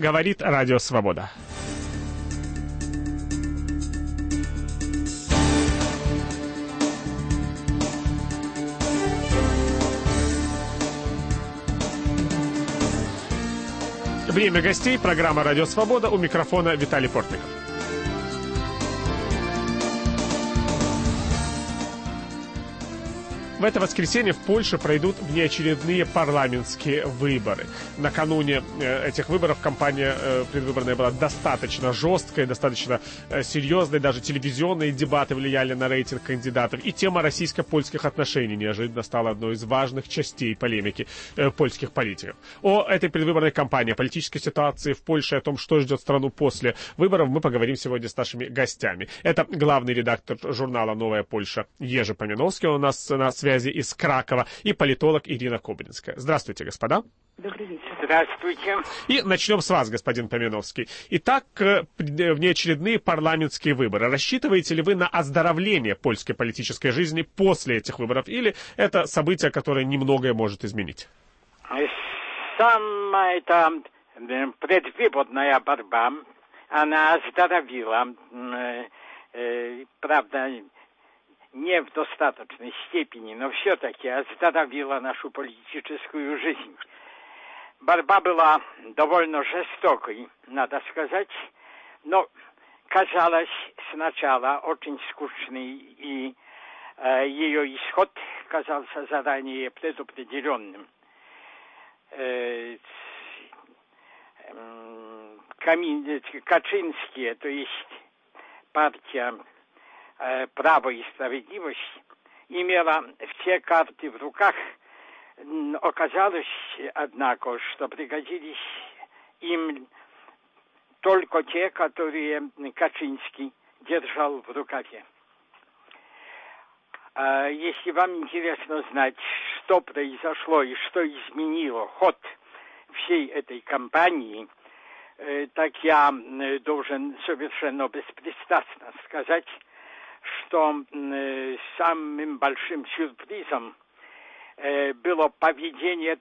Говорит Радио Свобода. Время гостей. Программа «Радио Свобода». У микрофона Виталий Портников. В это воскресенье в Польше пройдут внеочередные парламентские выборы. Накануне этих выборов кампания предвыборная была достаточно жесткой, достаточно серьезной. Даже телевизионные дебаты влияли на рейтинг кандидатов. И тема российско-польских отношений неожиданно стала одной из важных частей полемики польских политиков. О этой предвыборной кампании, о политической ситуации в Польше, о том, что ждет страну после выборов, мы поговорим сегодня с нашими гостями. Это главный редактор журнала «Новая Польша» Ежи Помяновский. Он у нас на связи из Кракова, и политолог Ирина Кобылинская. Здравствуйте, господа. Добрый вечер. Здравствуйте. И начнем с вас, господин Помяновский. Итак, внеочередные парламентские выборы. Рассчитываете ли вы на оздоровление польской политической жизни после этих выборов, или это событие, которое немногое может изменить? Сама эта предвыборная борьба, она оздоровила, правда, не в достаточной степени, но все-таки оздоровила нашу политическую жизнь. Борьба была довольно жестокой, надо сказать, но казалось сначала очень скучной, и ее исход казался заранее предопределенным. Качинские, то есть партия «Право и справедливость», имела все карты в руках. Оказалось, однако, что пригодились им только те, которые Качинский держал в рукаве. Если вам интересно знать, что произошло и что изменило ход всей этой кампании, так я должен совершенно беспристрастно сказать, что самым большим сюрпризом было поведение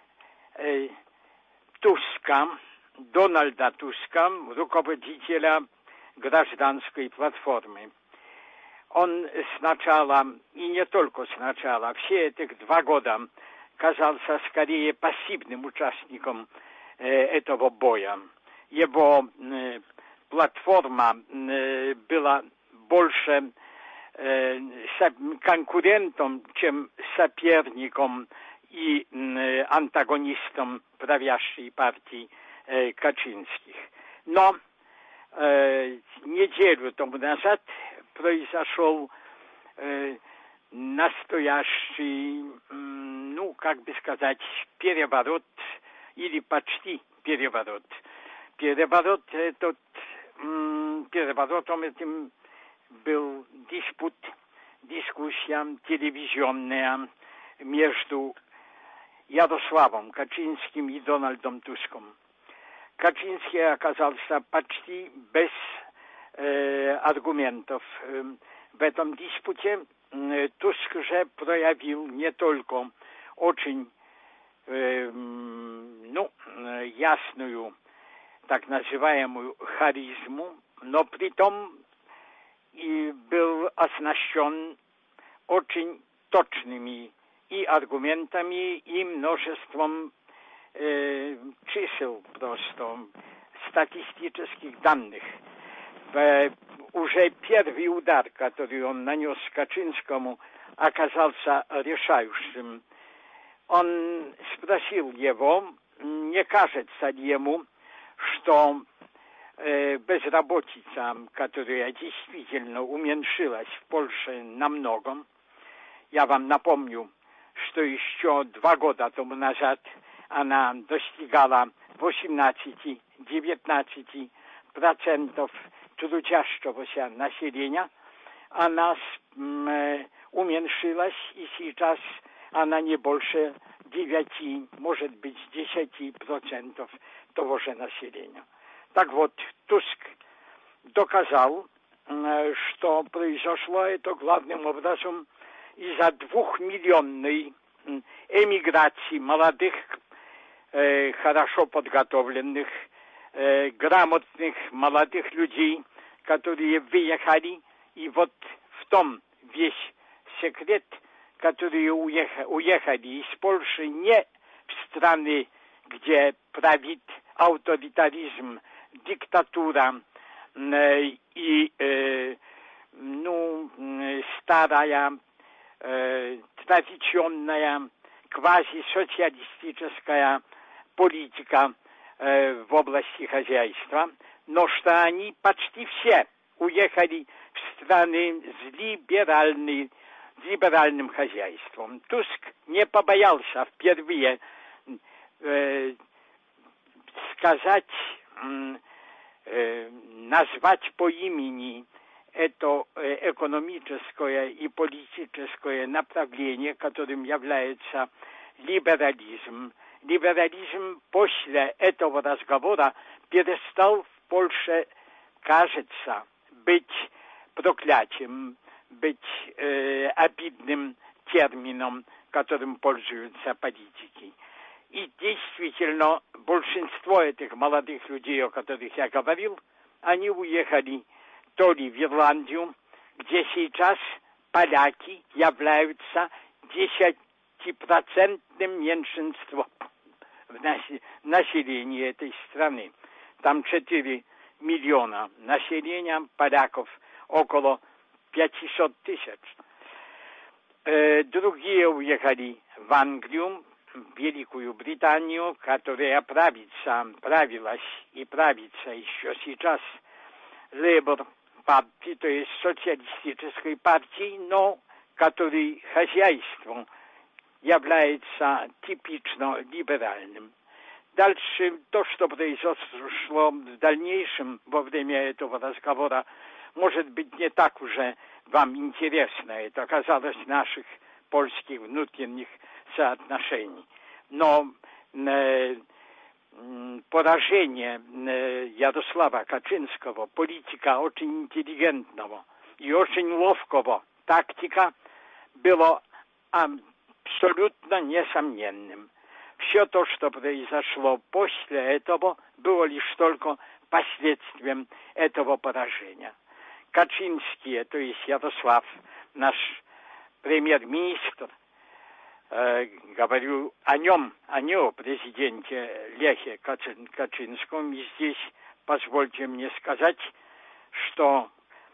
Туска, Дональда Туска, руководителя гражданской платформы. Он сначала, и не только сначала, все этих 2 года казался скорее пассивным участником этого боя. Его платформа была больше конкурентом, чем соперником и антагонистом правящей партии Качинских. Но неделю тому назад произошел настоящий, как бы сказать, переворот, или почти переворот. Переворотом этим был дискуссия телевизионная между Ярославом Качинским и Дональдом Туском. Качинский оказался почти без аргументов в этом диспуте. Туск же проявил не только очень ясную, так называемую харизму, но при том и был оснащен очень точными и аргументами, и множеством чисел, просто статистических данных. Уже первый удар, который он нанес Качинскому, оказался решающим. Он спросил его, не кажется ли ему, что безработица, которая действительно уменьшилась в Польше намного. Я вам напомню, что еще 2 года тому назад она достигала 18-19% трудящегося населения. Она уменьшилась, и сейчас она не больше 9, может быть 10% того же населения. Так вот, Туск доказал, что произошло это главным образом из-за 2-миллионной эмиграции молодых, хорошо подготовленных грамотных молодых людей, которые выехали. И вот в том весь секрет, которые уехали из Польши не в страны, где правит авторитаризм, диктатура и старая традиционная квазисоциалистическая политика в области хозяйства, но что они почти все уехали в страны с либеральным хозяйством. Туск не побоялся впервые сказать, назвать по имени это экономическое и политическое направление, которым является либерализм. Либерализм после этого разговора перестал в Польше, кажется, быть проклятием, быть обидным термином, которым пользуются политики. И действительно, большинство этих молодых людей, о которых я говорил, они уехали то ли в Ирландию, где сейчас поляки являются 10% меньшинством в населении этой страны. Там 4 миллиона населения, поляков около 500 тысяч. Другие уехали в Англию, в Великую Британию, которая правилась и правится еще сейчас Лейбор партии, то есть социалистической партии, но который хозяйством является типично либеральным. Дальше то, что произошло в дальнейшем во время этого разговора, может быть, не так уже вам интересно. Это касалось наших польских внутренних соотношений. Но поражение Ярослава Качинского, политика очень интеллигентного и очень ловкого тактика, было абсолютно несомненным. Все то, что произошло после этого, было лишь только последствием этого поражения. Качинский, то есть Ярослав, наш премьер-министр, говорю о нем, о президенте Лехе Качинском. И здесь позвольте мне сказать, что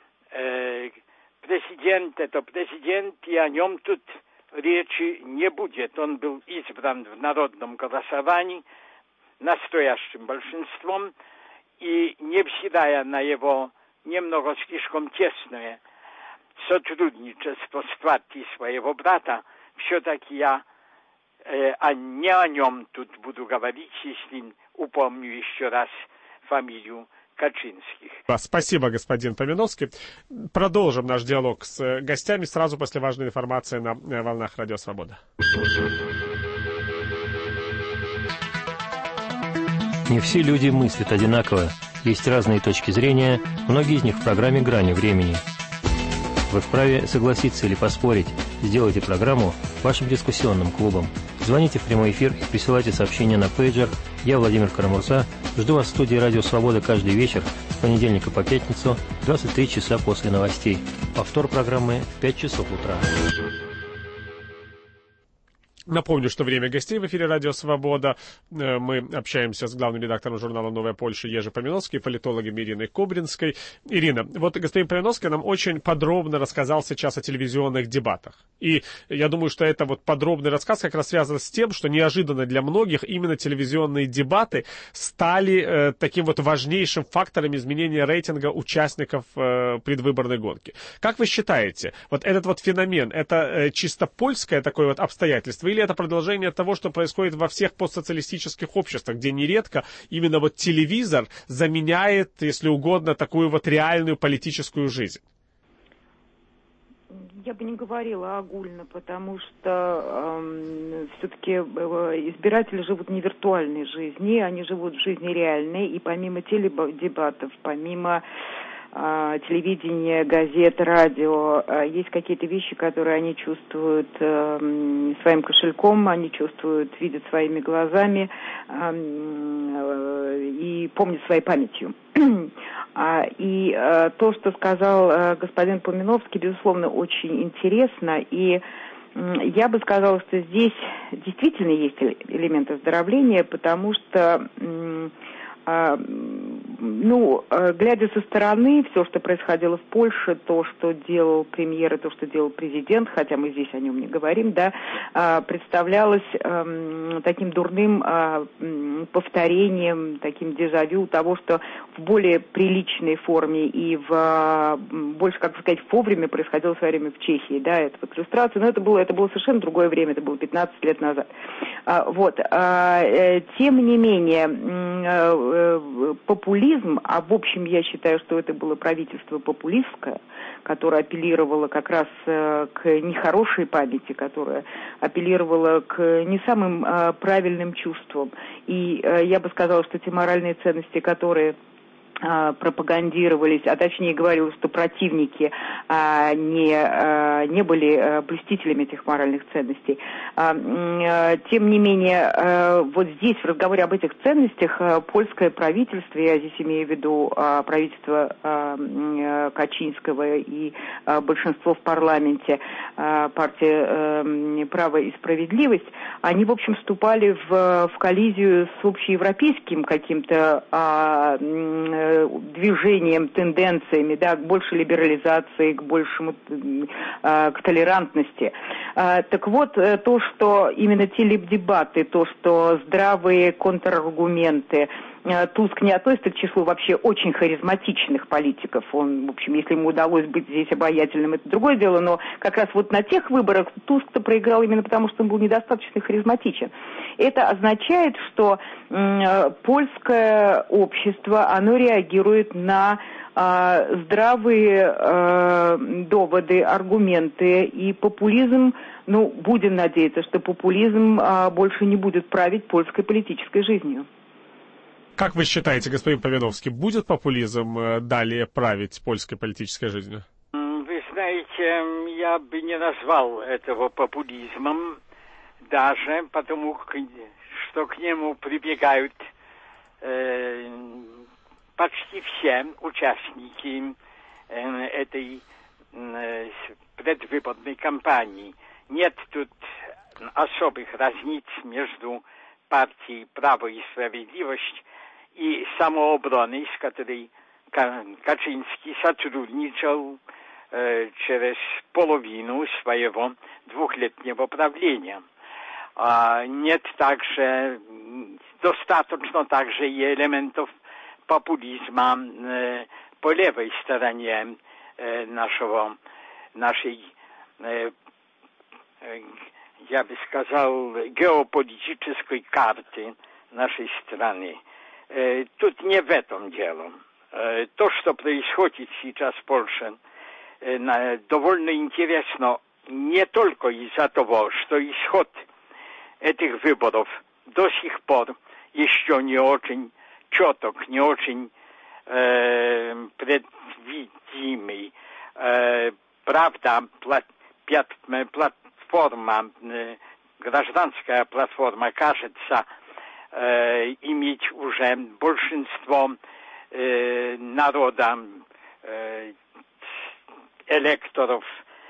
президент это президент, и о нем тут речи не будет. Он был избран в народном голосовании настоящим большинством, и невзирая на его немного слишком тесное сотрудничество с партией своего брата, все-таки я не о нем тут буду говорить, если упомню еще раз фамилию Качинских. Спасибо, господин Поминовский. Продолжим наш диалог с гостями сразу после важной информации на волнах Радио Свобода. Не все люди мыслят одинаково. Есть разные точки зрения, многие из них в программе «Грани времени». Вы вправе согласиться или поспорить. Сделайте программу вашим дискуссионным клубом. Звоните в прямой эфир и присылайте сообщения на пейджер. Я Владимир Карамурза. Жду вас в студии «Радио Свобода» каждый вечер с понедельника по пятницу, 23 часа после новостей. Повтор программы в 5 часов утра. Напомню, что время гостей в эфире «Радио Свобода». Мы общаемся с главным редактором журнала «Новая Польша» Ежи Поминовский, политологом Ириной Кобринской. Ирина, вот господин Поминовский нам очень подробно рассказал сейчас о телевизионных дебатах. И я думаю, что это вот подробный рассказ как раз связан с тем, что неожиданно для многих именно телевизионные дебаты стали таким вот важнейшим фактором изменения рейтинга участников предвыборной гонки. Как вы считаете, вот этот вот феномен, это чисто польское такое вот обстоятельство, или это продолжение того, что происходит во всех постсоциалистических обществах, где нередко именно вот телевизор заменяет, если угодно, такую вот реальную политическую жизнь? Я бы не говорила огульно, потому что все-таки избиратели живут не в виртуальной жизни, они живут в жизни реальной, и помимо теледебатов, помимо телевидения, газет, радио, есть какие-то вещи, которые они чувствуют своим кошельком, они чувствуют, видят своими глазами, и и помнят своей памятью. И то, что сказал господин Поминовский, безусловно, очень интересно. И я бы сказала, что здесь действительно есть элемент оздоровления, потому что, глядя со стороны, все, что происходило в Польше, то, что делал премьер и то, что делал президент, хотя мы здесь о нем не говорим, да, представлялось таким дурным повторением, таким дежавю того, что в более приличной форме и в больше, как сказать, вовремя происходило в свое время в Чехии, да, это вот иллюстрация, но это было совершенно другое время, это было 15 лет назад. Тем не менее, популизм, а в общем я считаю, что это было правительство популистское, которое апеллировало как раз к нехорошей памяти, которое апеллировало к не самым правильным чувствам. И я бы сказала, что те моральные ценности, которые пропагандировались, а точнее говорилось, что противники не были блюстителями этих моральных ценностей. Тем не менее, вот здесь в разговоре об этих ценностях польское правительство, я здесь имею в виду правительство Качинского и большинство в парламенте, партия «Право и справедливость», они, в общем, вступали в коллизию с общеевропейским каким-то движением, тенденциями, да, к большей либерализации, к большему, к толерантности. Так вот, то, что именно те дебаты, то, что здравые контраргументы, Туск не относится к числу вообще очень харизматичных политиков. Он, в общем, если ему удалось быть здесь обаятельным, это другое дело, но как раз вот на тех выборах Туск-то проиграл именно потому, что он был недостаточно харизматичен. Это означает, что польское общество, оно реагирует на здравые доводы, аргументы, и популизм, будем надеяться, что популизм больше не будет править польской политической жизнью. Как вы считаете, господин Поминовский, будет популизм далее править польской политической жизнью? Вы знаете, я бы не назвал этого популизмом, даже потому, что к нему прибегают почти все участники этой предвыборной кампании. Нет тут особых разниц между партией «Право и справедливость» и «Самообороной», с которой Kaczyński сотрудничал через половину своего двухлетнего правления. Нет также, достаточно также и элементов популизма по левой стороне нашей, я бы сказал, геополитической карты нашей страны. Тут не в этом дело. То, что происходит сейчас в Польше, довольно интересно не только из-за того, что исход этих выборов до сих пор еще не очень четок, не очень предвидимый. Правда, платформа, гражданская платформа, кажется, иметь уже большинство народа, электоров,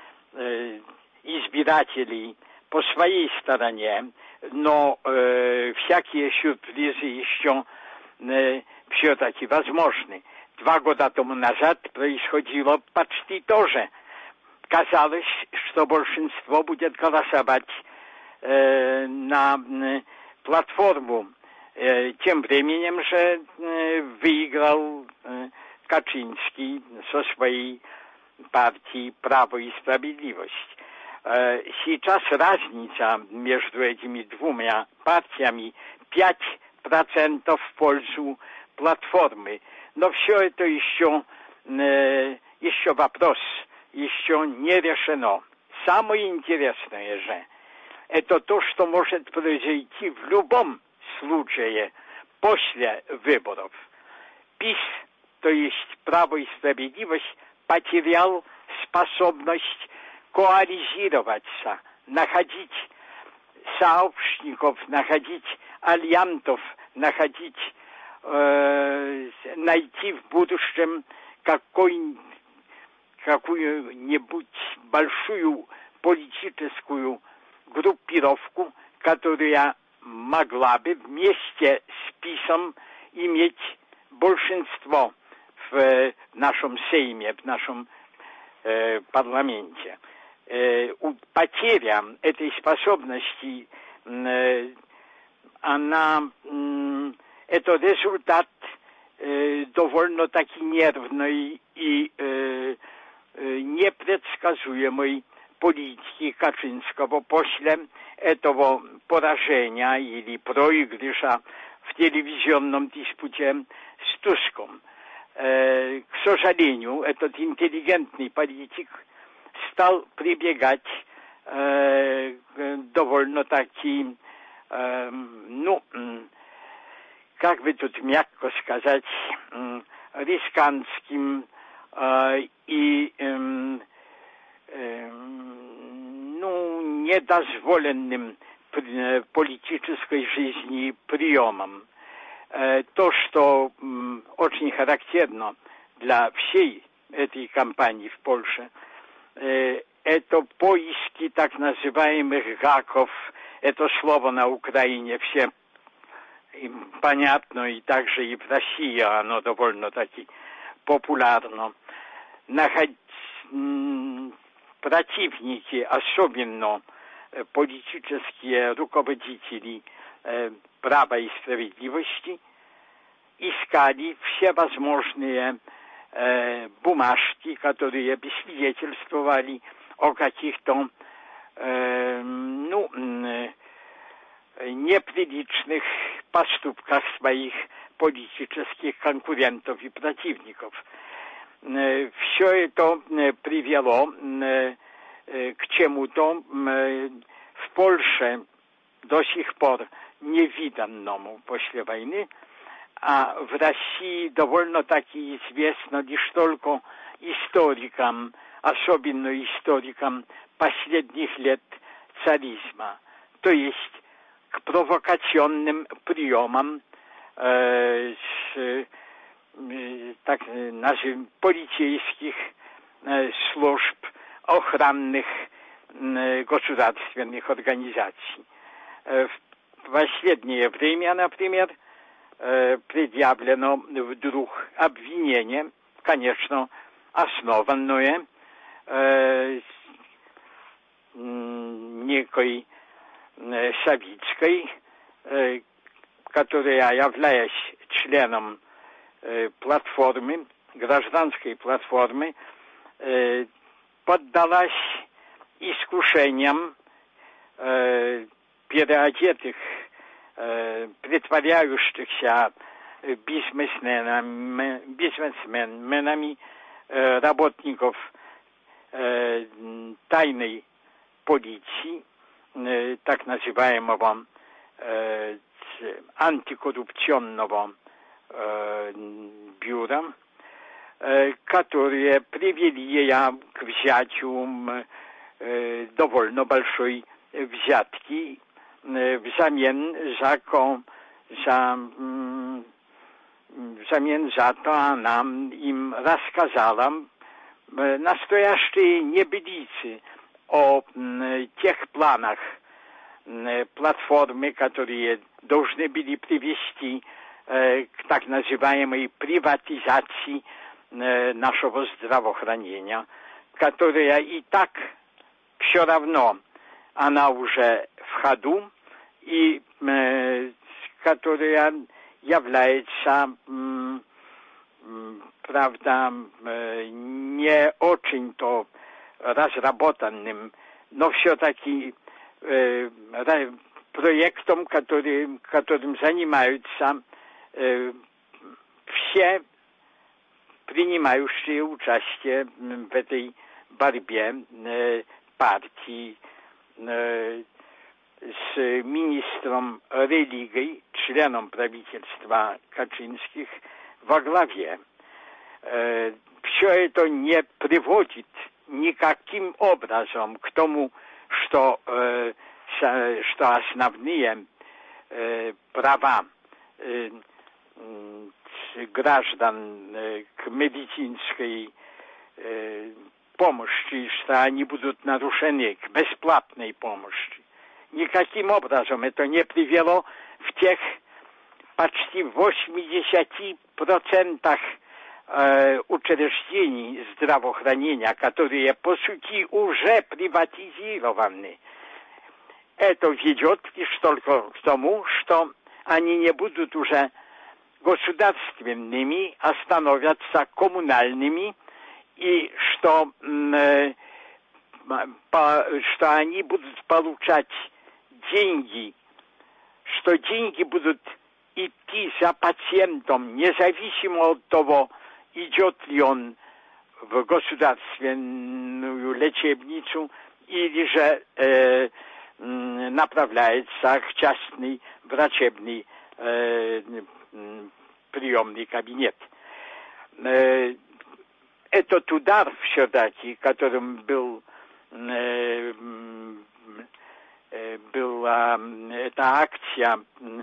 избирателей по своей стороне, но всякие сюрпризы еще все-таки возможны. 2 года тому назад происходило почти то же. Казалось, что большинство будет голосовать на платформу. Тем временем же выиграл Kaczyński со своей партией «Право и справедливость». Сейчас разница между этими двумя партиями 5% в пользу платформы. Но все это еще вопрос, еще не решено. Самое интересное же, это то, что может произойти в любом случае после выборов. ПиС, то есть «Право и справедливость», потерял способность коализироваться, находить сообщников, находить альянтов, находить найти в будущем какую-нибудь большую политическую группировку, которая могла бы вместе с ПиСом иметь большинство в нашем Сейме, в нашем парламенте. Потеря этой способности, это результат довольно-таки нервной и непредсказуемой политики Качинского после этого поражения или проигрыша в телевизионном диспуте с Туском. К сожалению, этот интеллигентный политик стал прибегать довольно-таки, как бы тут мягко сказать, рискантским и недозволенным политической жизни приемом. То, что очень характерно для всей этой кампании в Польше, это поиски так называемых гаков. Это слово на Украине всем понятно, и также и в России оно довольно-таки популярно. Противники, особенно политические руководители права и справедливости, искали все возможные бумажки, которые бы свидетельствовали о каких-то неприличных поступках своих политических конкурентов и противников. Все это привело к чему-то в Польше до сих пор невиданному после войны, а в России довольно-таки известно лишь только историкам, особенно историкам последних лет царизма, то есть к провокационным приемам так назовем полицейских служб, охранных государственных организаций. В последнее время, например, предъявлено вдруг обвинение, конечно, основанное некой Савицкой, которая, являясь членом платформы, гражданской платформы, поддалась искушениям переодетых, притворяющихся бизнесменами, работников тайной полиции, так называемого антикоррупционного бюро, которые привели ее к взятию довольно большой взятки взамен за то она им рассказала настоящие небылицы о тех планах платформы, которые должны были привести к так называемой приватизации нашего здравоохранения, которая и так все равно она уже в ходу и которая является, правда, не очень-то разработанным, но все-таки проектом, которым занимаются все принимающие участие в этой борьбе партии с министром религии, членом правительства Качинских во главе. Все это не приводит никаким образом к тому, что основные права граждан к медицинской помощи, что они будут нарушены, к бесплатной помощи. Никаким образом это не привело в тех почти 80% учреждений здравоохранения, которые по сути уже приватизированы. Это ведет лишь только к тому, что они не будут уже государственными, а становятся коммунальными, и что они будут получать деньги, что деньги будут идти за пациентом, независимо от того, идет ли он в государственную лечебницу или же направляется в частный врачебный приемный кабинет. Этот удар все-таки, которым была эта акция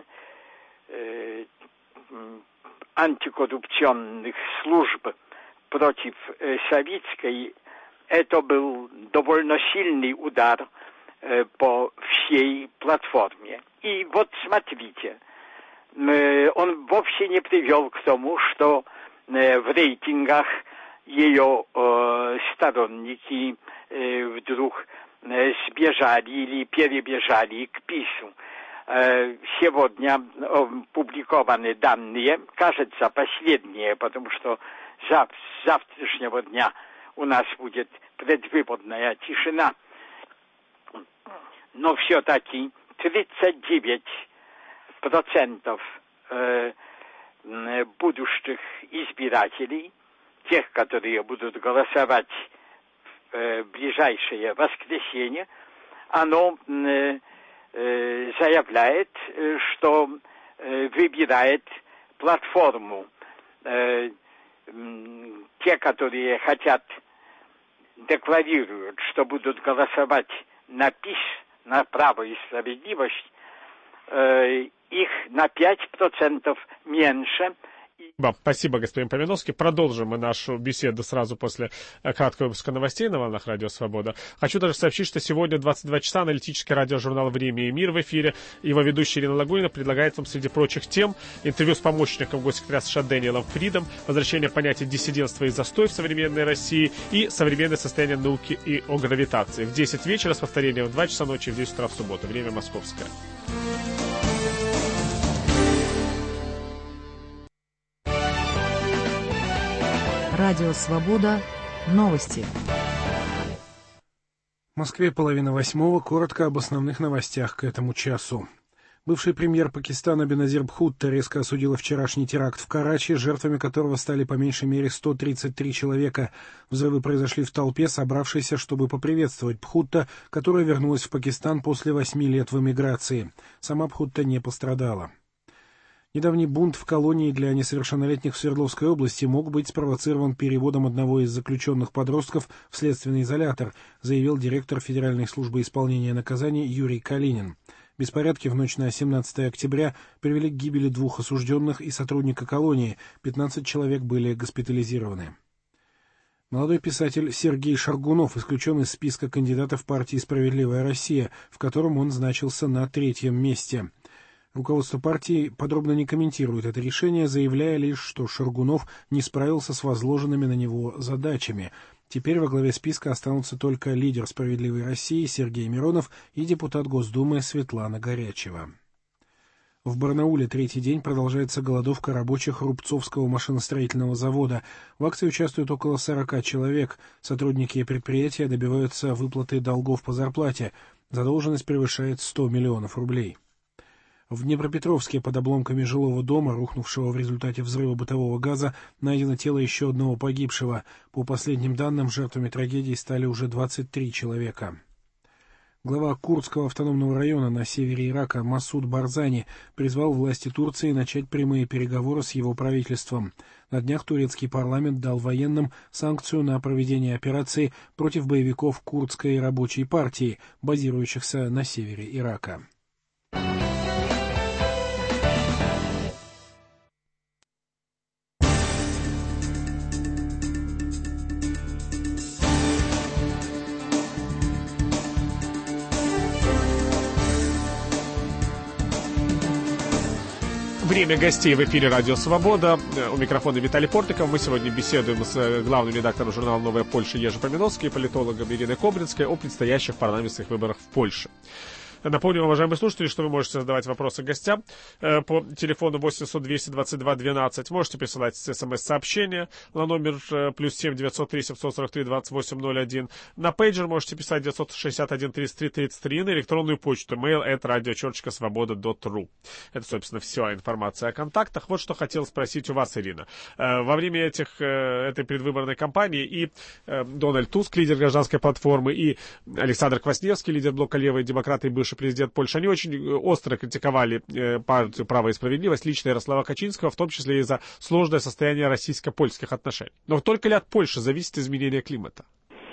антикоррупционных служб против советской, это был довольно сильный удар по всей платформе. И вот смотрите, он вовсе не привел к тому, что в рейтингах ее сторонники вдруг сбежали или перебежали к ПИСу. Сегодня публикованы данные, кажется, последние, потому что с завтрашнего дня у нас будет предвыборная тишина. Но все-таки 39% будущих избирателей, тех, которые будут голосовать в ближайшее воскресенье, оно заявляет, что выбирает платформу. Те, которые декларируют, что будут голосовать на ПИС, на право и справедливость, их на 5% меньше. Спасибо, господин Поминовский. Продолжим мы нашу беседу сразу после краткого выпуска новостей на волнах Радио Свобода. Хочу даже сообщить, что сегодня 22 часа аналитический радиожурнал «Время и мир» в эфире. Его ведущая Ирина Лагунина предлагает вам, среди прочих тем, интервью с помощником госсекретаря США Дэниелом Фридом, возвращение понятия диссидентства и застой в современной России и современное состояние науки и о гравитации. В 10 вечера с повторением в 2 часа ночи и в 10 утра в субботу. Время московское. Радио «Свобода». Новости. В Москве 7:30. Коротко об основных новостях к этому часу. Бывший премьер Пакистана Беназир Бхутто резко осудила вчерашний теракт в Карачи, жертвами которого стали по меньшей мере 133 человека. Взрывы произошли в толпе, собравшейся, чтобы поприветствовать Бхутто, которая вернулась в Пакистан после 8 лет в эмиграции. Сама Бхутто не пострадала. Недавний бунт в колонии для несовершеннолетних в Свердловской области мог быть спровоцирован переводом одного из заключенных подростков в следственный изолятор, заявил директор Федеральной службы исполнения наказаний Юрий Калинин. Беспорядки в ночь на 17 октября привели к гибели 2 осужденных и сотрудника колонии, 15 человек были госпитализированы. Молодой писатель Сергей Шаргунов исключен из списка кандидатов партии «Справедливая Россия», в котором он значился на 3-м месте. Руководство партии подробно не комментирует это решение, заявляя лишь, что Шаргунов не справился с возложенными на него задачами. Теперь во главе списка останутся только лидер «Справедливой России» Сергей Миронов и депутат Госдумы Светлана Горячева. В Барнауле 3-й день продолжается голодовка рабочих Рубцовского машиностроительного завода. В акции участвуют около 40 человек. Сотрудники предприятия добиваются выплаты долгов по зарплате. Задолженность превышает 100 миллионов рублей. В Днепропетровске под обломками жилого дома, рухнувшего в результате взрыва бытового газа, найдено тело еще одного погибшего. По последним данным, жертвами трагедии стали уже 23 человека. Глава Курдского автономного района на севере Ирака Масуд Барзани призвал власти Турции начать прямые переговоры с его правительством. На днях турецкий парламент дал военным санкцию на проведение операции против боевиков Курдской рабочей партии, базирующихся на севере Ирака. Время гостей в эфире «Радио Свобода». У микрофона Виталий Портников. Мы сегодня беседуем с главным редактором журнала «Новая Польша» Ежи Поминовской и политологом Ириной Кобринской о предстоящих парламентских выборах в Польше. Напомню, уважаемые слушатели, что вы можете задавать вопросы гостям по телефону 800-222-12. Можете присылать смс-сообщения на номер +7 903 743 2801. На пейджер можете писать 961 33 33 на электронную почту mail@radiochurchkasvoboda.ru. Это, собственно, вся информация о контактах. Вот что хотел спросить у вас, Ирина. Во время этой предвыборной кампании и Дональд Туск, лидер гражданской платформы, и Александр Квасневский, лидер блока «Левые демократы» и бывший президент Польши, они очень остро критиковали партию «Право и справедливость», лично Ярослава Качинского, в том числе и за сложное состояние российско-польских отношений. Но только ли от Польши зависит изменение климата?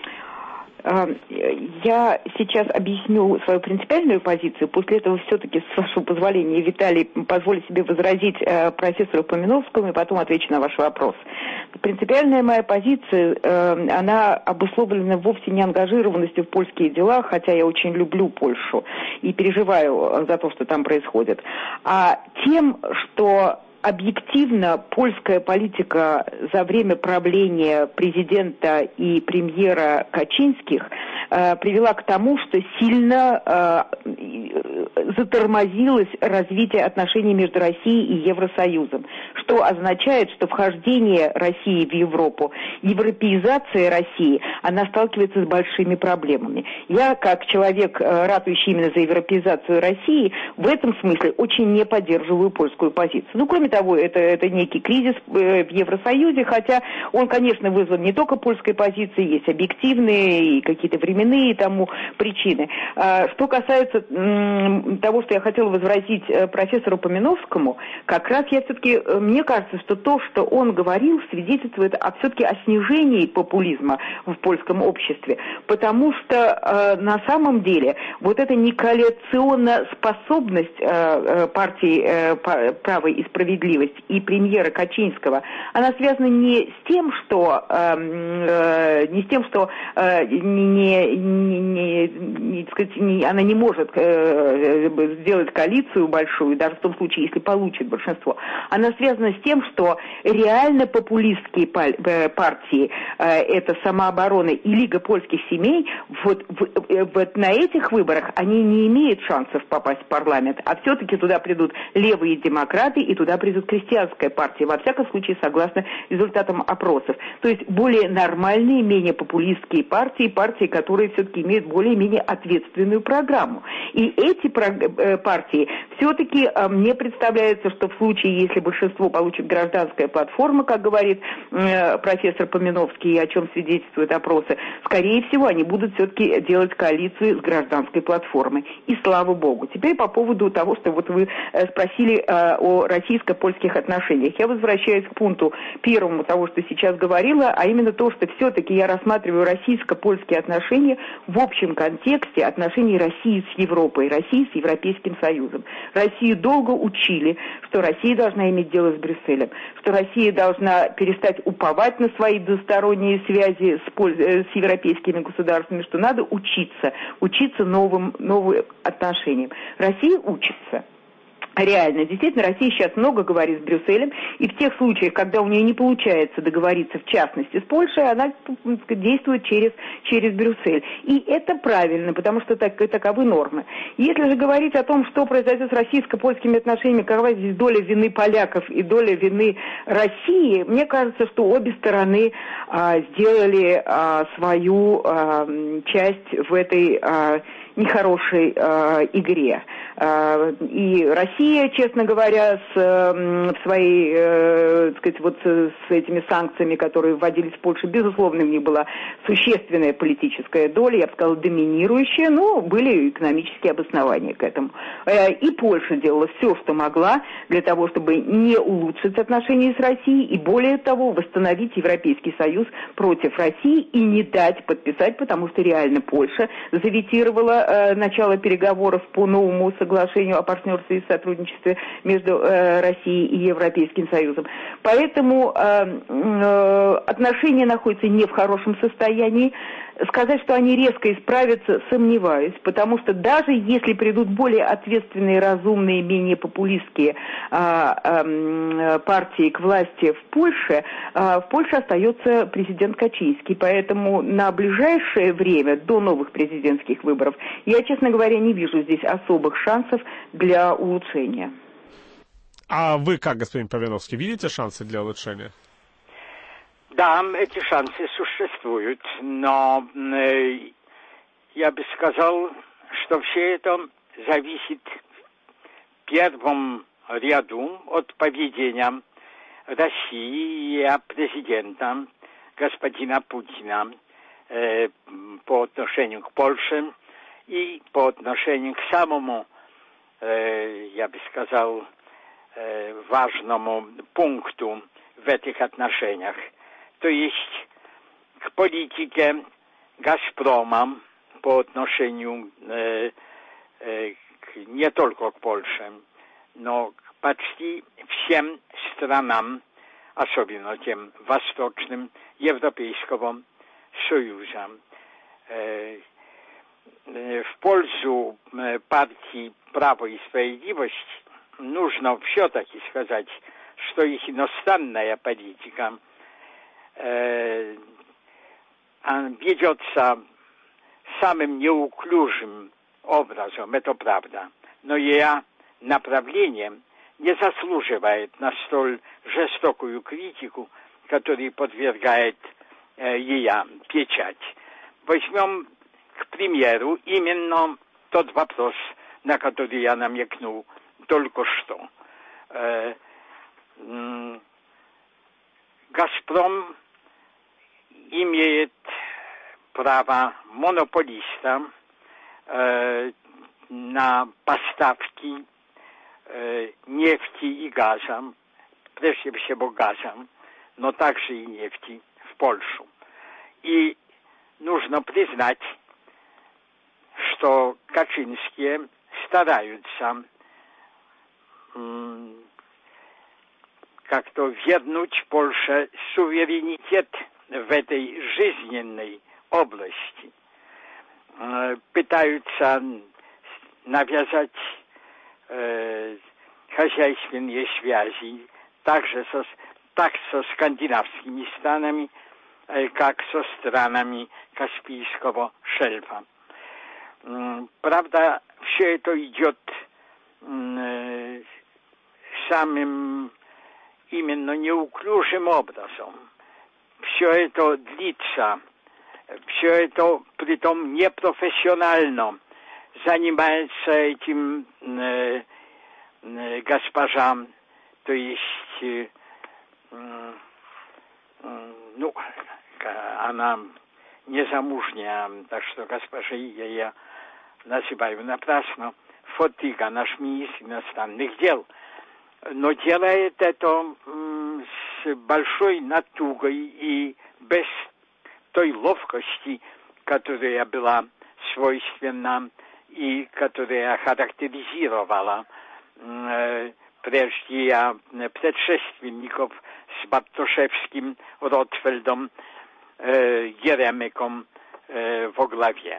Я сейчас объясню свою принципиальную позицию. После этого все-таки, с вашего позволения, Виталий, позволю себе возразить профессору Поминовскому и потом отвечу на ваш вопрос. Принципиальная моя позиция, она обусловлена вовсе не ангажированностью в польских делах, хотя я очень люблю Польшу и переживаю за то, что там происходит, а тем, что объективно польская политика за время правления президента и премьера Качинских привела к тому, что сильно затормозилось развитие отношений между Россией и Евросоюзом, что означает, что вхождение России в Европу, европеизация России, она сталкивается с большими проблемами. Я, как человек, ратующий именно за европеизацию России, в этом смысле очень не поддерживаю польскую позицию. Ну, кроме того, это некий кризис в Евросоюзе, хотя он, конечно, вызван не только польской позицией, есть объективные и какие-то временные тому причины. Что касается того, что я хотела возразить профессору Поминовскому, как раз мне кажется, что то, что он говорил, свидетельствует все-таки о снижении популизма в польском обществе, потому что на самом деле вот эта некоалиционная способность партии «Право и справедливость» и премьера Качинского, она связана не с тем, что она не может сделать коалицию большую, даже в том случае, если получит большинство. Она связана с тем, что реально популистские партии, это «Самооборона» и Лига польских семей, вот на этих выборах они не имеют шансов попасть в парламент, а все-таки туда придут левые демократы и туда придут крестьянская партия, во всяком случае, согласно результатам опросов. То есть более нормальные, менее популистские партии, которые все-таки имеют более-менее ответственную программу. И эти партии все-таки мне представляется, что в случае, если большинство получит гражданская платформа, как говорит профессор Поминовский, о чем свидетельствуют опросы, скорее всего, они будут все-таки делать коалицию с гражданской платформой. И слава богу. Теперь по поводу того, что вот вы спросили о российско-польских отношениях. Я возвращаюсь к пункту первому того, что сейчас говорила, а именно то, что все-таки я рассматриваю российско-польские отношения в общем контексте отношений России с Европой, России с Европейским Союзом. Россию долго учили, что Россия должна иметь дело с Брюсселем, что Россия должна перестать уповать на свои двусторонние связи с европейскими государствами, что надо учиться новым отношениям. Россия учится. Реально, действительно, Россия сейчас много говорит с Брюсселем, и в тех случаях, когда у нее не получается договориться, в частности, с Польшей, она действует через Брюссель. И это правильно, потому что таковы нормы. Если же говорить о том, что произойдет с российско-польскими отношениями, какова здесь доля вины поляков и доля вины России, мне кажется, что обе стороны сделали свою часть в этой нехорошей игре. И Россия, честно говоря, с этими санкциями, которые вводились в Польшу, безусловно, у них была существенная политическая доля, я бы сказала, доминирующая, но были экономические обоснования к этому. И Польша делала все, что могла для того, чтобы не улучшить отношения с Россией и, более того, восстановить Европейский Союз против России и не дать подписать, потому что реально Польша заветировала начало переговоров по новому соглашению о партнерстве и сотрудничестве между Россией и Европейским Союзом. Поэтому отношения находятся не в хорошем состоянии. Сказать, что они резко исправятся, сомневаюсь, потому что даже если придут более ответственные, разумные, менее популистские партии к власти в Польше остается президент Качинский. Поэтому на ближайшее время, до новых президентских выборов, я, честно говоря, не вижу здесь особых шансов для улучшения. А вы как, господин Павлиновский, видите шансы для улучшения? Да, эти шансы существуют, но я бы сказал, что все это зависит в первом ряду от поведения России и президента господина Путина по отношению к Польше и по отношению к самому, я бы сказал, важному пункту в этих отношениях. То есть к политике «Газпрома» по отношению не только к Польше, но к почти всем странам, особенно тем восточным, Европейского Союза. В пользу партии «Право и справедливость» нужно все-таки сказать, что их иностранная политика ведется самым неуклюжим образом, это правда. Но ее направление не заслуживает на столь жестокую критику, которой подвергает ее печать. Возьмем, к примеру, именно тот вопрос, на который я намекнул только что. «Газпром» имеет право монополиста на поставки нефти и газа, прежде всего газа, но также и нефти в Польшу. И нужно признать, что Качинские стараются как-то вернуть Польше суверенитет в этой жизненной области. Пытаются навязать хозяйственные связи также со скандинавскими странами, как со странами Каспийского шельфа. Правда, все это идет самым именно неуклюжим образом. Все это длится, все это притом непрофессионально занимается этим госпожа, то есть она незамужняя, так что госпожа я называю напрасно, Фотига, наш министр иностранных дел, но делает это с большой натугой и без той ловкости, которая была свойственна и которая характеризировала прежде предшественников с Бартошевским, Ротфельдом, Еремеком во главе.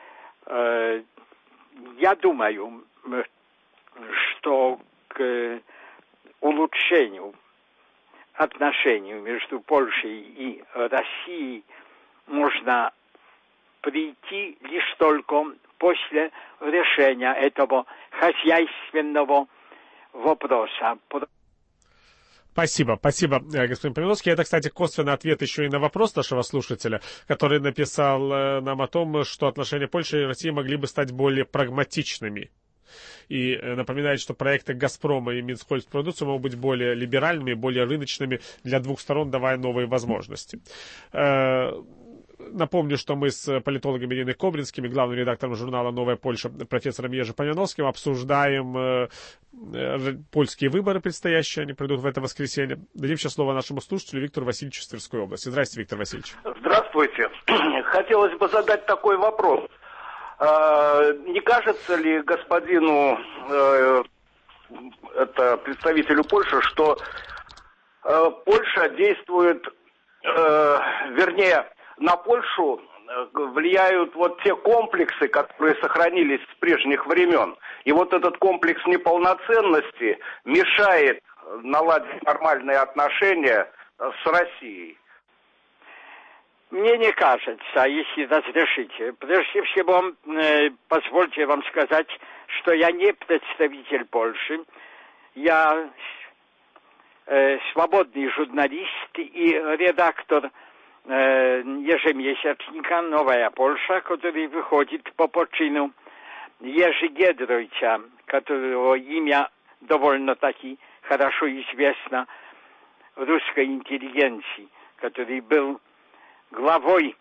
Я думаю, что к улучшению отношений между Польшей и Россией можно прийти лишь только после решения этого хозяйственного вопроса. Спасибо, господин Павлиновский. Это, кстати, косвенный ответ еще и на вопрос нашего слушателя, который написал нам о том, что отношения Польши и России могли бы стать более прагматичными. И напоминает, что проекты «Газпрома» и «Минскольцпродукции» могут быть более либеральными, более рыночными для двух сторон, давая новые возможности. Напомню, что мы с политологом Ириной Кобринским и главным редактором журнала «Новая Польша» профессором Ежи Павлиновским обсуждаем польские выборы предстоящие, они пройдут в это воскресенье. Дадим сейчас слово нашему слушателю Виктору Васильевичу из Тверской области. Здравствуйте, Виктор Васильевич. Здравствуйте. Хотелось бы задать такой вопрос. Не кажется ли господину, это представителю Польши, что Польша действует, вернее, на Польшу влияют вот те комплексы, которые сохранились с прежних времен. И вот этот комплекс неполноценности мешает наладить нормальные отношения с Россией. Мне не кажется, если разрешите. Прежде всего, позвольте вам сказать, что я не представитель Польши. Я свободный журналист и редактор ежемесячника «Новая Польша», который выходит по почину Jerzy Giedroycia, которого имя довольно-таки хорошо известно русской интеллигенции, который был главой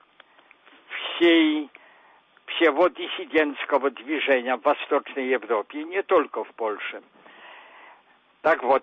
всего диссидентского движения в Восточной Европе, не только в Польше. Так вот,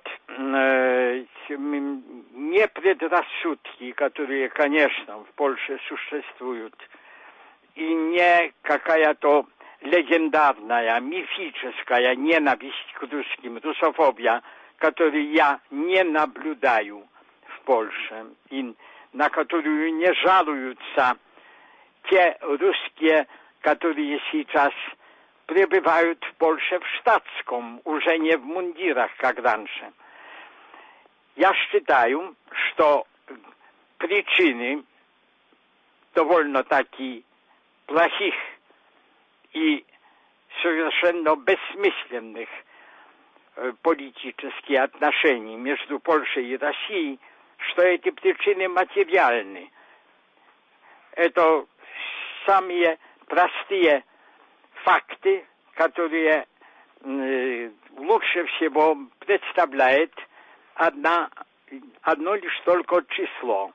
не предрассудки, которые, конечно, в Польше существуют, и не какая-то легендарная, мифическая ненависть к русским, русофобия, которую я не наблюдаю в Польше, и на которую не жалуются те русские, которые сейчас пребывают в Польше в штатском, уже не в мундирах, как раньше. Я считаю, что причины довольно-таки плохих и совершенно бессмысленных политических отношений между Польшей и Россией, что эти причины материальны. Это самые простые факты, которые лучше всего представляет одно лишь только число.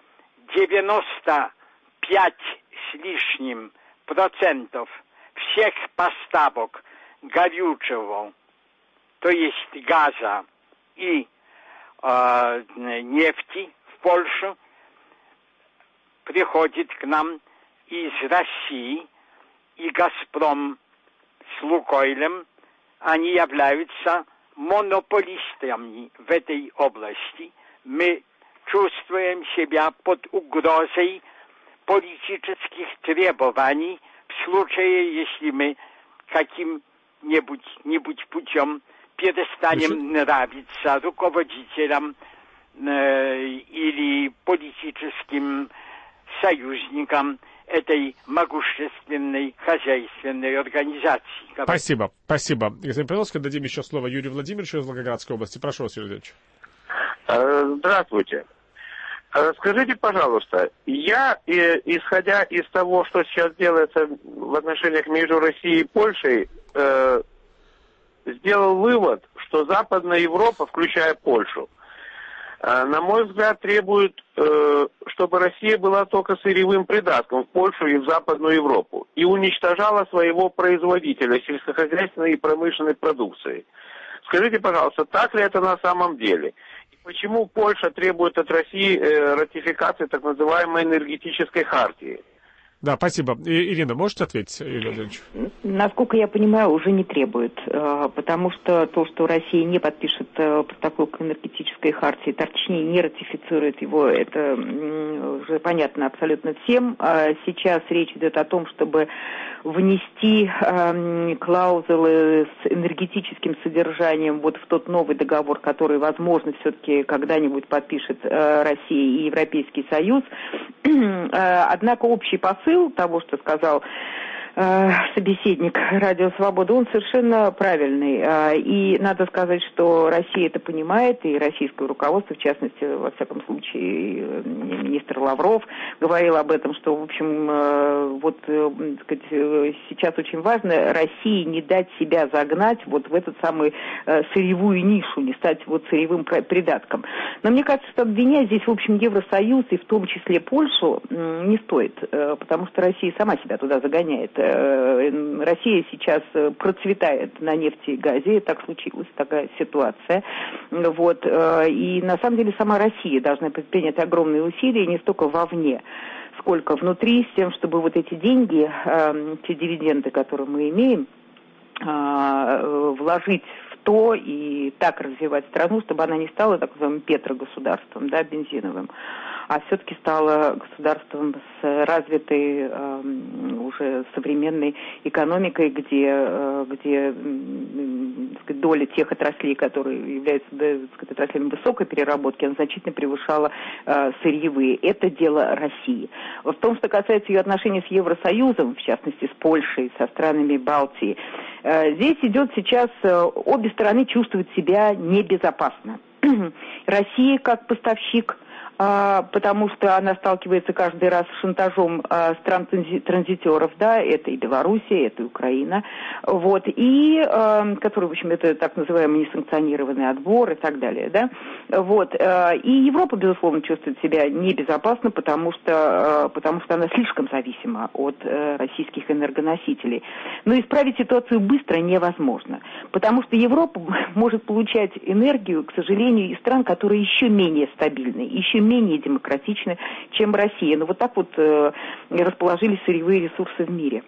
95 с лишним процентов всех поставок горючего, то есть газа и нефти в Польшу, приходит к нам из России, и «Газпром» с «Лукойлем», они являются монополистами в этой области. Мы чувствуем себя под угрозой политических требований в случае, если мы каким-нибудь путем перестанем нравиться руководителям или политическим союзникам этой могущественной хозяйственной организации. Спасибо. Господин Павловский, дадим еще слово Юрию Владимировичу из Волгоградской области. Прошу вас, Юрий Владимирович. Здравствуйте. Скажите, пожалуйста, я, исходя из того, что сейчас делается в отношениях между Россией и Польшей, сделал вывод, что Западная Европа, включая Польшу, на мой взгляд, требует, чтобы Россия была только сырьевым придатком в Польшу и в Западную Европу и уничтожала своего производителя сельскохозяйственной и промышленной продукции. Скажите, пожалуйста, так ли это на самом деле? И почему Польша требует от России ратификации так называемой энергетической хартии? Да, спасибо. Ирина, можете ответить, Юрий Владимирович? Насколько я понимаю, уже не требует, потому что то, что Россия не подпишет протокол к энергетической хартии, точнее не ратифицирует его, это уже понятно абсолютно всем. Сейчас речь идет о том, чтобы внести клаузулы с энергетическим содержанием вот в тот новый договор, который, возможно, все-таки когда-нибудь подпишет Россия и Европейский Союз. Однако общий посыл того, что сказал собеседник «Радио Свобода», он совершенно правильный. И надо сказать, что Россия это понимает, и российское руководство, в частности, во всяком случае, министр Лавров говорил об этом, что, в общем, вот, так сказать, сейчас очень важно России не дать себя загнать вот в эту самую сырьевую нишу, не стать вот сырьевым придатком. Но мне кажется, что обвинять здесь, в общем, Евросоюз и в том числе Польшу не стоит, потому что Россия сама себя туда загоняет. Россия сейчас процветает на нефти и газе, так случилась такая ситуация. Вот. И на самом деле сама Россия должна предпринять огромные усилия не столько вовне, сколько внутри, с тем, чтобы вот эти деньги, те дивиденды, которые мы имеем, вложить в что и так развивать страну, чтобы она не стала так называемым петрогосударством, да, бензиновым, а все-таки стала государством с развитой уже современной экономикой, где доля тех отраслей, которые являются отраслями высокой переработки, она значительно превышала сырьевые. Это дело России. В том, что касается ее отношений с Евросоюзом, в частности с Польшей, со странами Балтии, здесь идет сейчас, обе стороны чувствуют себя небезопасно. Россия как поставщик, потому что она сталкивается каждый раз с шантажом стран-транзитеров, да, это и Белоруссия, это и Украина, вот, и, которые, в общем, это так называемый несанкционированный отбор и так далее, да, вот, и Европа, безусловно, чувствует себя небезопасно, потому что она слишком зависима от российских энергоносителей. Но исправить ситуацию быстро невозможно, потому что Европа может получать энергию, к сожалению, из стран, которые еще менее стабильны, еще менее демократичны, чем Россия. Но вот так вот расположились сырьевые ресурсы в мире.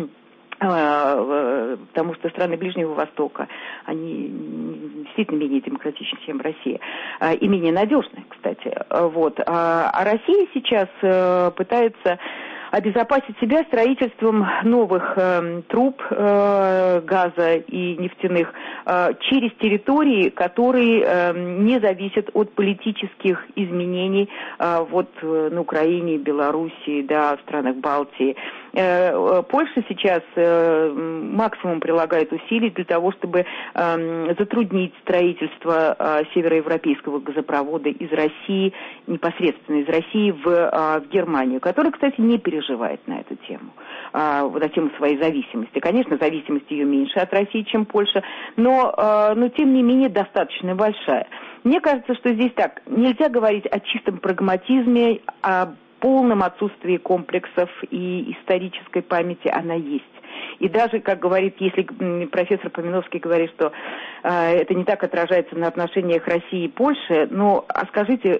Потому что страны Ближнего Востока, они действительно менее демократичны, чем Россия. И менее надежны, кстати. Вот. А Россия сейчас пытается обезопасить себя строительством новых труб газа и нефтяных через территории, которые не зависят от политических изменений вот на Украине, Белоруссии, да, в странах Балтии. Польша сейчас максимум прилагает усилий для того, чтобы затруднить строительство североевропейского газопровода из России, непосредственно из России в Германию, который, кстати, не переживает на эту тему, на тему своей зависимости. Конечно, зависимость ее меньше от России, чем Польша, но тем не менее достаточно большая. Мне кажется, что здесь так, нельзя говорить о чистом прагматизме, о полном отсутствии комплексов и исторической памяти, она есть. И даже, как говорит, если профессор Поминовский говорит, что это не так отражается на отношениях России и Польши, ну, а скажите,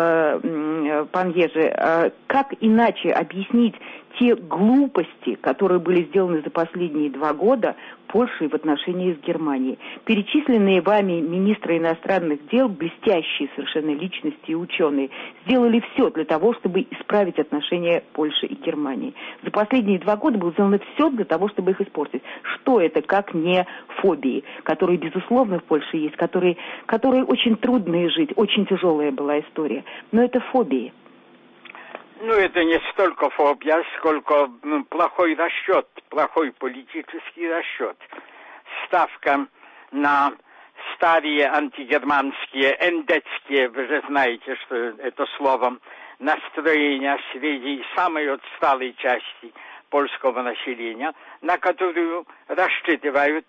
пан Ежи, как иначе объяснить те глупости, которые были сделаны за последние 2 года Польшей в отношении с Германией? Перечисленные вами министры иностранных дел, блестящие совершенно личности и ученые, сделали все для того, чтобы исправить отношения Польши и Германии. За последние 2 года было сделано все для того, чтобы их испортить. Что это, как не фобии, которые, безусловно, в Польше есть, которые очень трудно жить, очень тяжелая была история. Но это фобии. Ну, это не столько фобия, сколько плохой расчет, плохой политический расчет. Ставка на старые антигерманские, эндетские, вы же знаете, что это слово, настроения среди самой отсталой части польского населения, на которую рассчитывают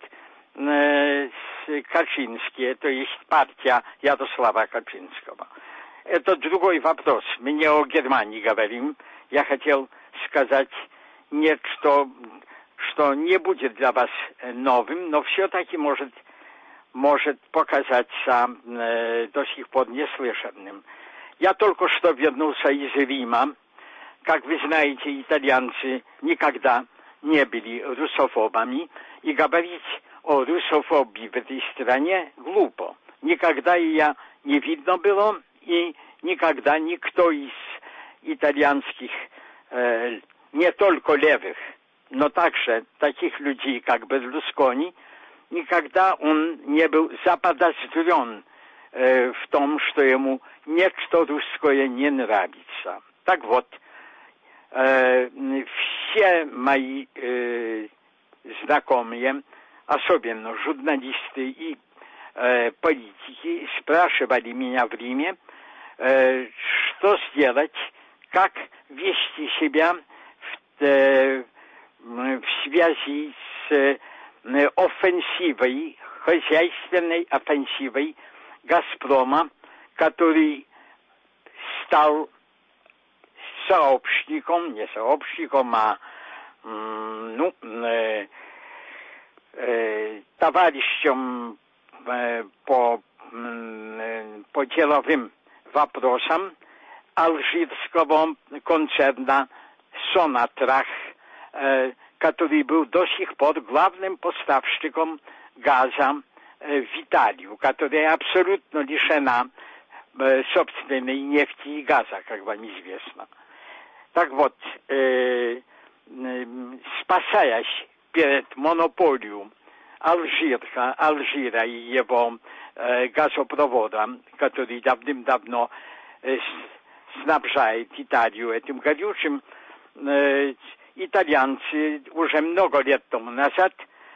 Качинские, то есть партия Ярослава Качинского. Это другой вопрос. Мы не о Германии говорим. Я хотел сказать нечто, что не будет для вас новым, но все-таки может показаться до сих пор неслышанным. Я только что вернулся из Рима. Как вы знаете, итальянцы никогда не были русофобами, и говорить о русофобии в этой стране глупо. Никогда ее не видно было, и никогда никто из итальянских, не только левых, но также таких людей, как Берлускони, никогда он не был заподозрен в том, что ему нечто русское не нравится. Так вот, все мои знакомые, особенно журналисты и политики, спрашивали меня в Риме, что сделать, как вести себя в связи с офенсивой, хозяйственной офенсивой «Газпрома», который стал сообщником, не сообщником, а товарищем по деловым вопросам алжирского концерна «Сонатрах», который был до сих пор главным поставщиком газа в Италию, которая абсолютно лишена собственной нефти и газа, как вам известно. Так вот, спасаясь перед монополией Алжира и его газопровода, который давным-давно снабжает Италию этим горючим, итальянцы уже много лет тому назад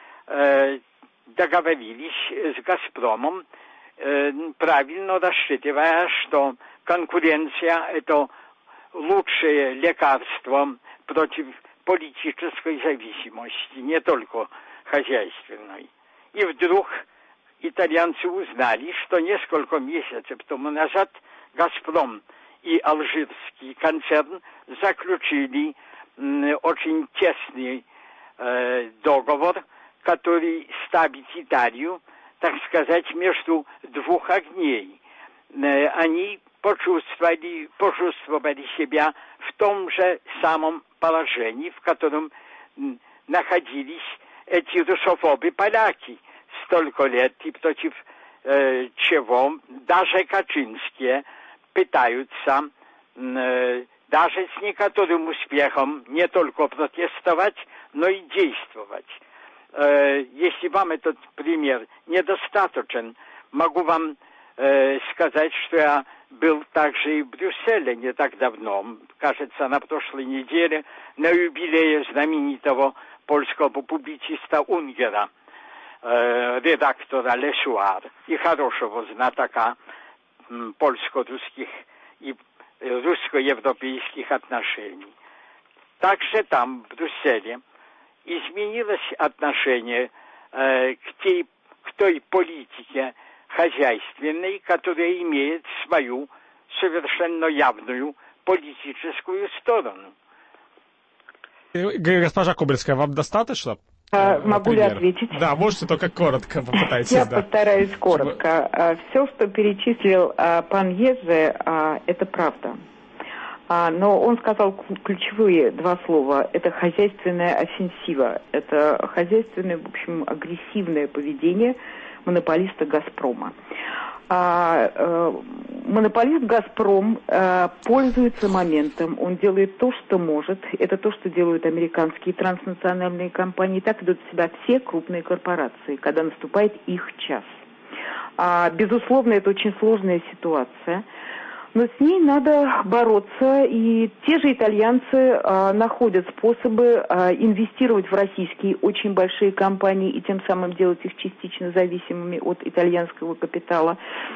договорились с «Газпромом», правильно рассчитывая, что конкуренция – это лучшее лекарство против политической зависимости, не только хозяйственной. И вдруг итальянцы узнали, что несколько месяцев тому назад «Газпром» и алжирский концерн заключили очень тесный договор, который ставит Италию, так сказать, между двух огней. Они почувствовали себя в том же самом положении, в котором находились эти русофобы поляки столько лет, и против чего даже Качинские пытаются даже с некоторым успехом не только протестовать, но и действовать. Если вам этот пример недостаточен, могу вам сказать, что я был также и в Брюсселе не так давно, кажется, на прошлой неделе, на юбилее знаменитого польского публициста Унгера, редактора «Лесуар» и хорошего знатока польско-русских и русско-европейских отношений. Также там, в Брюсселе, изменилось отношение к той политике хозяйственной, которая имеет свою совершенно явную политическую сторону. Госпожа Кобыльская, вам достаточно? Могу ли ответить? Да, можете, только коротко попытайтесь. Я постараюсь коротко. Все, что перечислил пан Езе, это правда. Но он сказал ключевые два слова. Это хозяйственная офенсива. Это хозяйственное, в общем, агрессивное поведение монополиста «Газпрома». Монополист «Газпром» пользуется моментом, он делает то, что может. Это то, что делают американские транснациональные компании. Так ведут себя все крупные корпорации, когда наступает их час. Безусловно, это очень сложная ситуация. Но с ней надо бороться, и те же итальянцы находят способы инвестировать в российские очень большие компании и тем самым делать их частично зависимыми от итальянского капитала.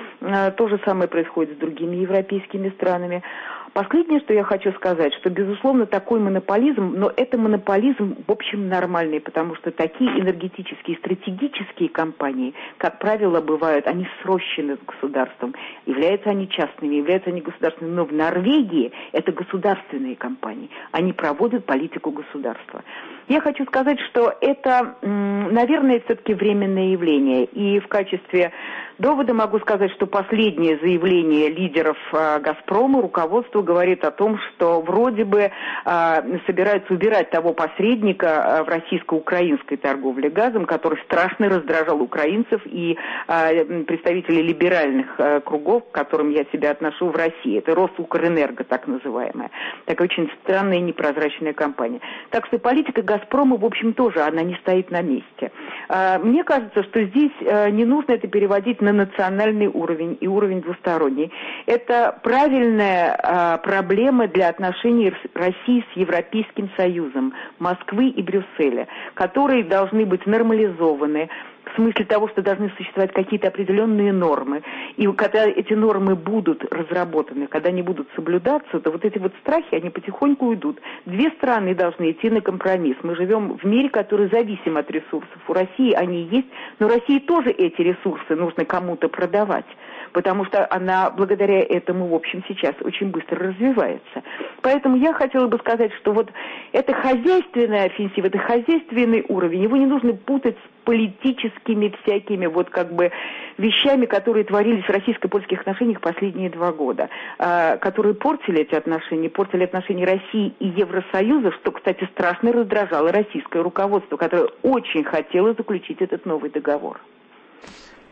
То же самое происходит с другими европейскими странами. Последнее, что я хочу сказать, что, безусловно, такой монополизм, но это монополизм, в общем, нормальный, потому что такие энергетические, стратегические компании, как правило, бывают, они срощены с государством. Являются они частными, являются они государственными, но в Норвегии это государственные компании. Они проводят политику государства. Я хочу сказать, что это, наверное, все-таки временное явление. И в качестве довода могу сказать, что последнее заявление лидеров «Газпрома», руководства, говорит о том, что вроде бы собираются убирать того посредника в российско-украинской торговле газом, который страшно раздражал украинцев и представителей либеральных кругов, к которым я себя отношу в России. Это Росукрэнерго, так называемая. Такая очень странная и непрозрачная компания. Так что политика «Газпрома», в общем, тоже она не стоит на месте. Мне кажется, что здесь не нужно это переводить на национальный уровень и уровень двусторонний. Это правильная проблема для отношений России с Европейским Союзом, Москвы и Брюсселя, которые должны быть нормализованы, в смысле того, что должны существовать какие-то определенные нормы. И когда эти нормы будут разработаны, когда они будут соблюдаться, то вот эти вот страхи, они потихоньку уйдут. Две страны должны идти на компромисс. Мы живем в мире, который зависим от ресурсов. У России они есть, но России тоже эти ресурсы нужно кому-то продавать, потому что она благодаря этому, в общем, сейчас очень быстро развивается. Поэтому я хотела бы сказать, что вот это хозяйственная офенсива, это хозяйственный уровень, его не нужно путать с политическими всякими вот как бы вещами, которые творились в российско-польских отношениях последние 2 года, которые портили эти отношения, портили отношения России и Евросоюза, что, кстати, страшно раздражало российское руководство, которое очень хотело заключить этот новый договор.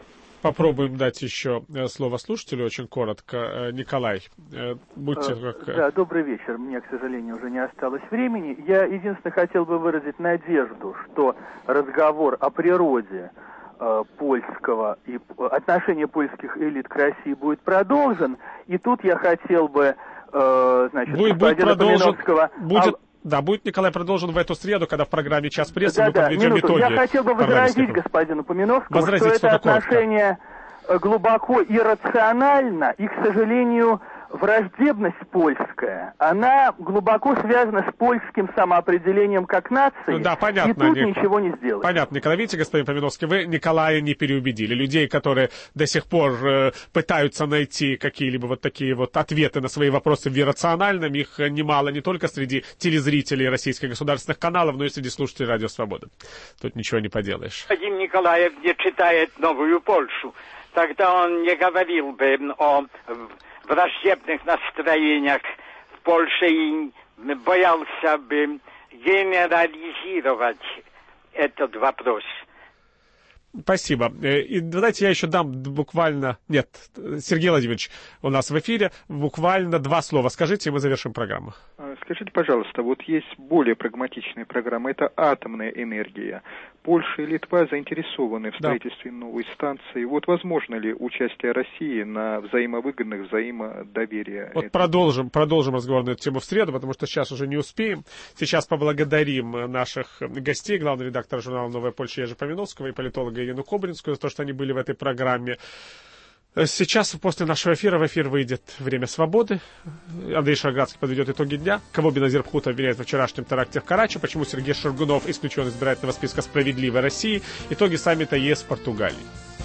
попробуем дать еще слово слушателю очень коротко. Николай, будьте как... Да, добрый вечер. Мне, к сожалению, уже не осталось времени. Я единственное хотел бы выразить надежду, что разговор о природе польского и отношения польских элит к России будет продолжен. И тут я хотел бы, господина Поминовского... Будет, Николай, продолжен в эту среду, когда в программе «Час прессы» мы подведем итоги. Я хотел бы возразить господину Поминовскому, что это отношение глубоко иррационально и, к сожалению, враждебность польская, она глубоко связана с польским самоопределением как нации, да, понятно, и тут ничего не сделать. Понятно, Николай, видите, господин Поминовский, вы Николая не переубедили. Людей, которые до сих пор пытаются найти какие-либо вот такие вот ответы на свои вопросы в иррациональном, их немало не только среди телезрителей российских государственных каналов, но и среди слушателей Радио Свобода. Тут ничего не поделаешь. Господин Николаев не читает «Новую Польшу», тогда он не говорил бы о враждебных настроениях в Польше и боялся бы генерализировать этот вопрос. Спасибо. И давайте я еще дам буквально... Нет, Сергей Владимирович у нас в эфире. Буквально 2 слова скажите, и мы завершим программу. Скажите, пожалуйста, вот есть более прагматичная программа, это атомная энергия. Польша и Литва заинтересованы в строительстве новой станции. Вот возможно ли участие России на взаимовыгодных, взаимодоверия? Вот продолжим разговор на эту тему в среду, потому что сейчас уже не успеем. Сейчас поблагодарим наших гостей, главный редактор журнала «Новая Польша» Ежи Поминовского и политолога Елену Кобринскую за то, что они были в этой программе. Сейчас, после нашего эфира, в эфир выйдет «Время свободы». Андрей Шарградский подведет итоги дня. Кого Беназир Бхутто обвиняет во вчерашнем теракте в Карачи. Почему Сергей Шаргунов исключен из избирательного списка «Справедливой России». Итоги саммита ЕС в Португалии.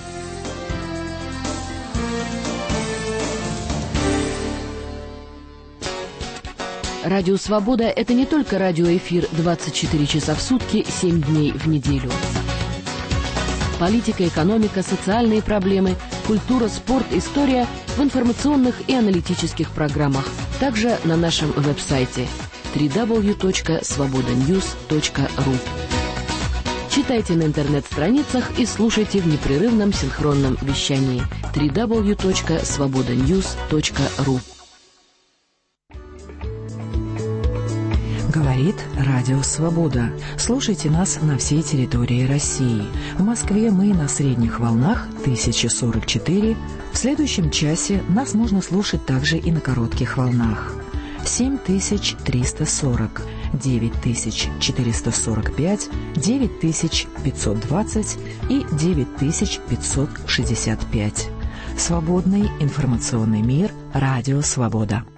Радио «Свобода» — это не только радиоэфир 24 часа в сутки, 7 дней в неделю. Политика, экономика, социальные проблемы, культура, спорт, история в информационных и аналитических программах. Также на нашем веб-сайте www.svobodanews.ru. Читайте на интернет-страницах и слушайте в непрерывном синхронном вещании www.svobodanews.ru. Говорит Радио Свобода. Слушайте нас на всей территории России. В Москве мы на средних волнах 1044. В следующем часе нас можно слушать также и на коротких волнах. 7340, 9445, 9520 и 9565. Свободный информационный мир. Радио Свобода.